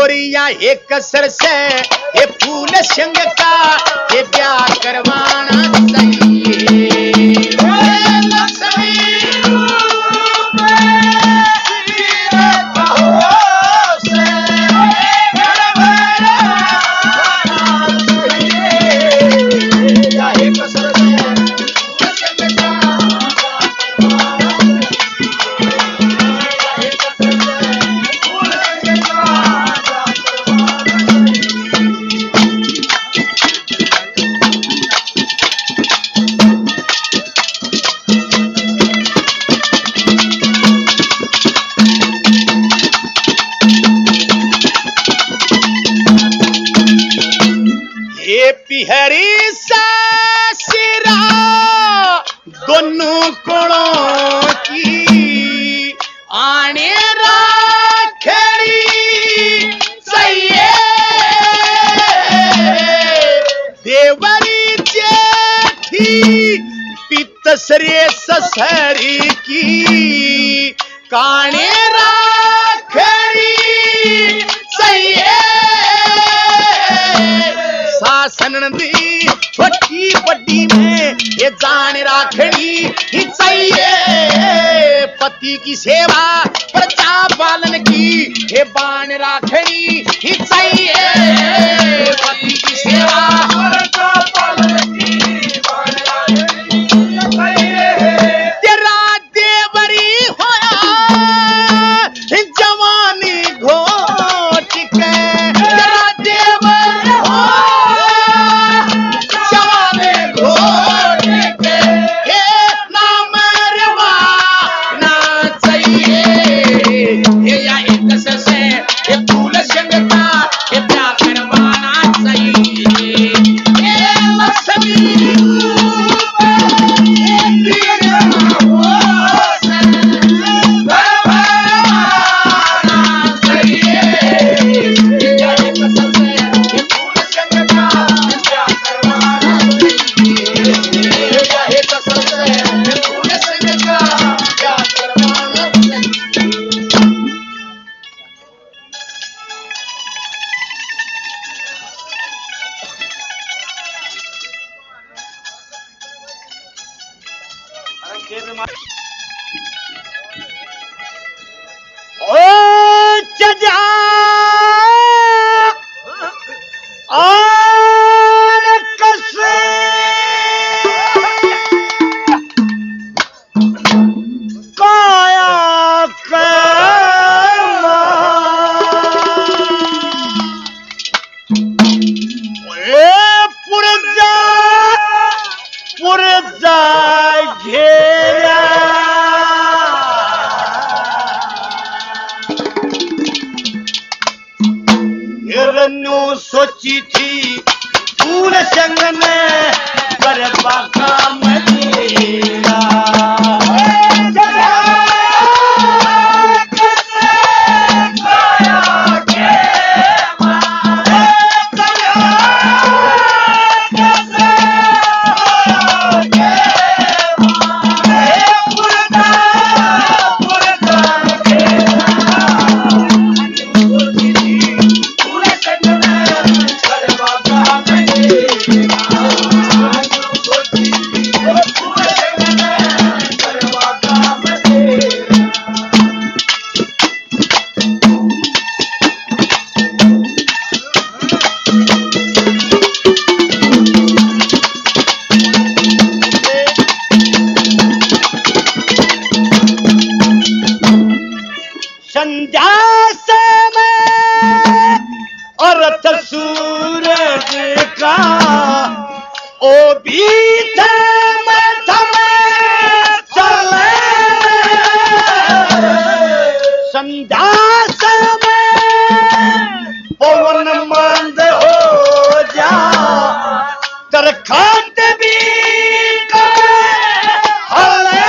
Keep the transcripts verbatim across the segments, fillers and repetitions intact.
गोरिया हे कसर से हे फूल शंग का हे ब्या करवाना चाहिए हरी सासिरा दोनों कोणों की आने राखड़ी चाहिए देवरी जेठी पितसरे ससरी की काने राखड़ी चाहिए सासनंदी छोटी बड़ी में ये जान राखड़ी ही चाहिए पति की सेवा प्रजा पालन की ये बाण राखड़ी ही चाहिए पति की सेवा प्रजा पालन की बाण राखड़ी चाहिए तेरा देवरी होया जवानी घोट के तेरा देवर हो ओ चजा और कसे काया कमा ए पुरजा पुरजा घेरा हिरनु सोची थी फूल संग में गरबा काम देगा सूरज का ओ भी थम थम चले संध्या समय पवन मंद हो जा तरखात भी हले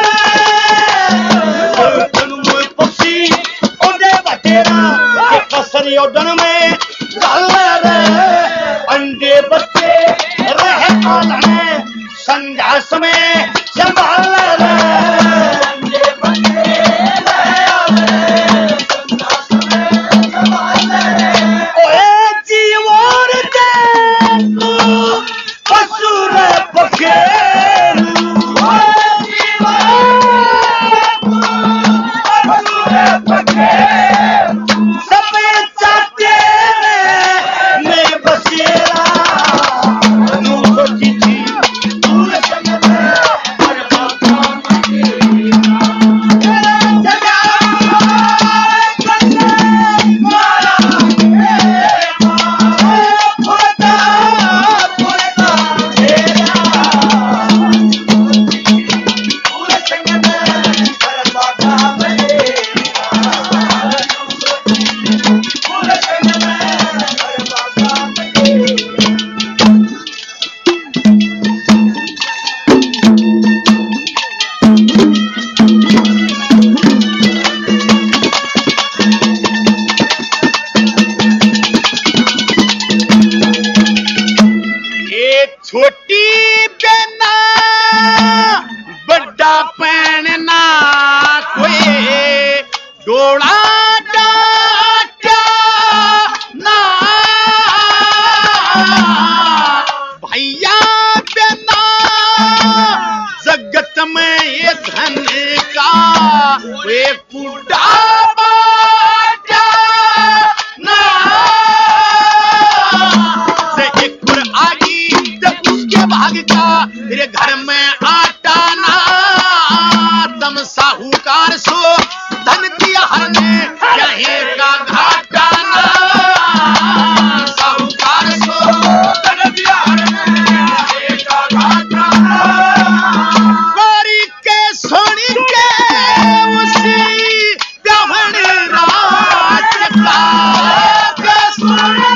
पक्षी उड़े बटेरा कसरी उड़न में अंडे बच्चे रह बुढ़ा पहनना कोई डोला डाटा ना भैया बिना जगत में ये धन का वे बुढ़ा बाटा ना से एक पुर आगी जब उसके भाग का तेरे घर में आटा ना तम साहूकार सो धन दिया हर ने यहीं का घाटा ना साहूकार सो धन दिया हर ने यहीं का घाटा ना गोरी के सोनी के उसी गहन राज का के सोनी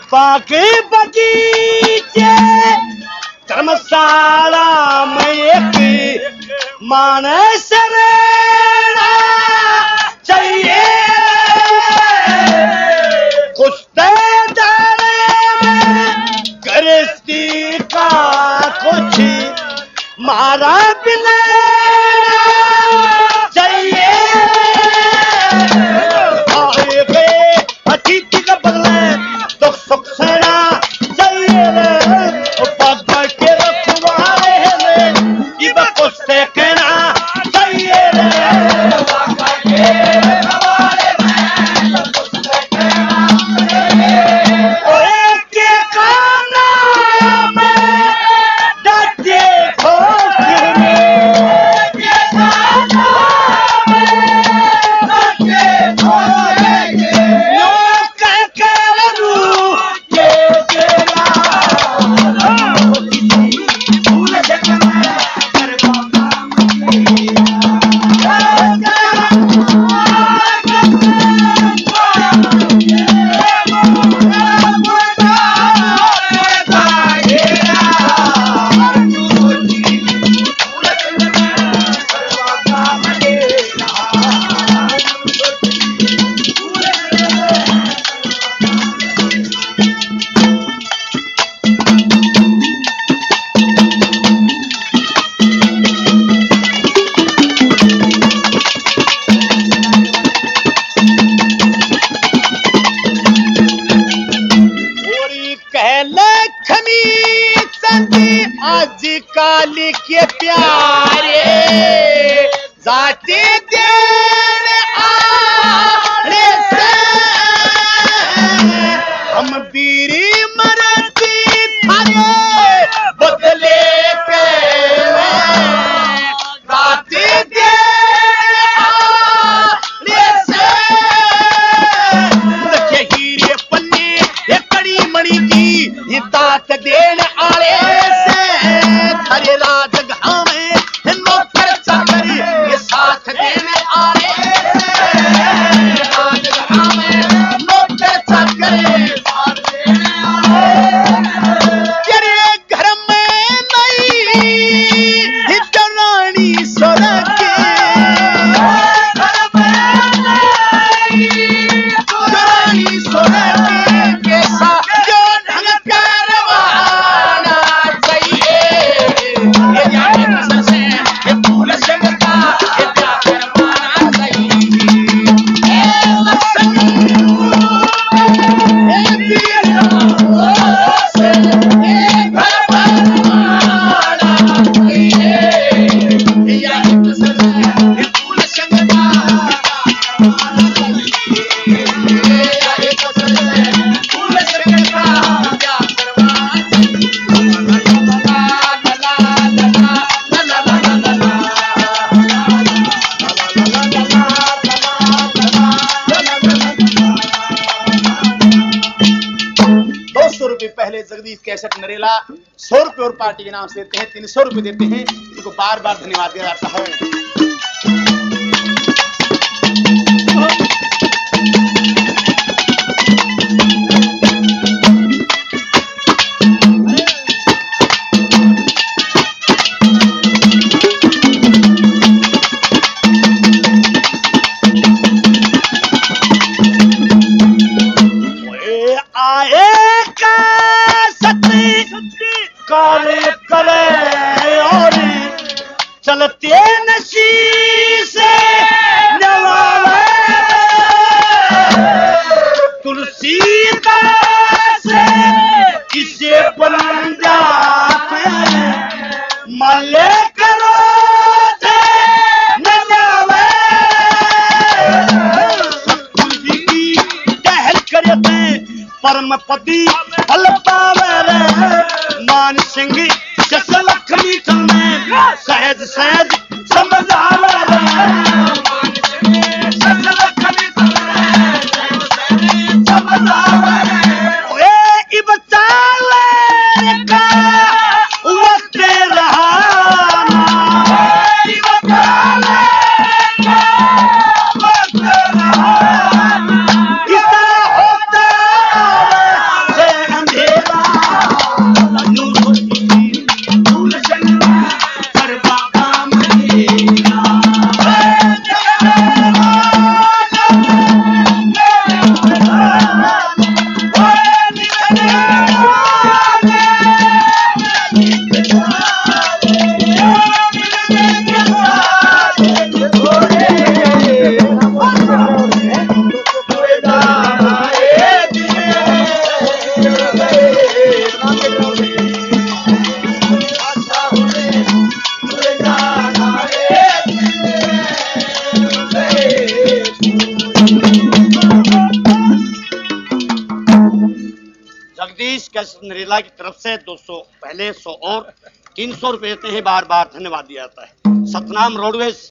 पाके बगीचे धर्मशाला में एक मानस रहना चाहिए कुश्ते गृहस्थी का कुछ मारा बिना चाहिए आए गए अतिथि का बदले दुख सुख सेना चाहिए बाबा के रखवाले ये कुछ कहना चाहिए बाबा के रखवाले आजकल के प्यारे जाते देने आने से हम बीरी मरती थारे बदले पे जाते देने आने से देखिए हीरे पन्ने ये कड़ी मणि की ये दात देने आले हरे राज में नौकर चाकर ये साथ देने आए राज में नौकर चाकर साथ देने आए तेरे घर में नई जनानी सड़क घर में जनानी सड़क के साथ जो ढंग करवाना पहले जगदीश कैसेट नरेला सौ रुपए और पार्टी के नाम से देते हैं, तीन सौ रुपए देते हैं, इनको बार बार धन्यवाद दिया जाता है। काले करे और चलते नशी से नवावे तुलसी से किसे बन जाते माले करो थे नवावे तुलसी की टहल करते परम पति फल पावे मान सिंह जस लखनी में सहज सहज समझ आवे मान सिंह जस लखनी में समझ आवे ए ई बच्चा ले का वक्त रहाना ई बच्चा ले का वक्त रहाना इस होता से इस कैसेट नरेला की तरफ से दो सौ पहले सौ और तीन सौ रुपए देते हैं, बार बार धन्यवाद दिया जाता है। सतनाम रोडवेज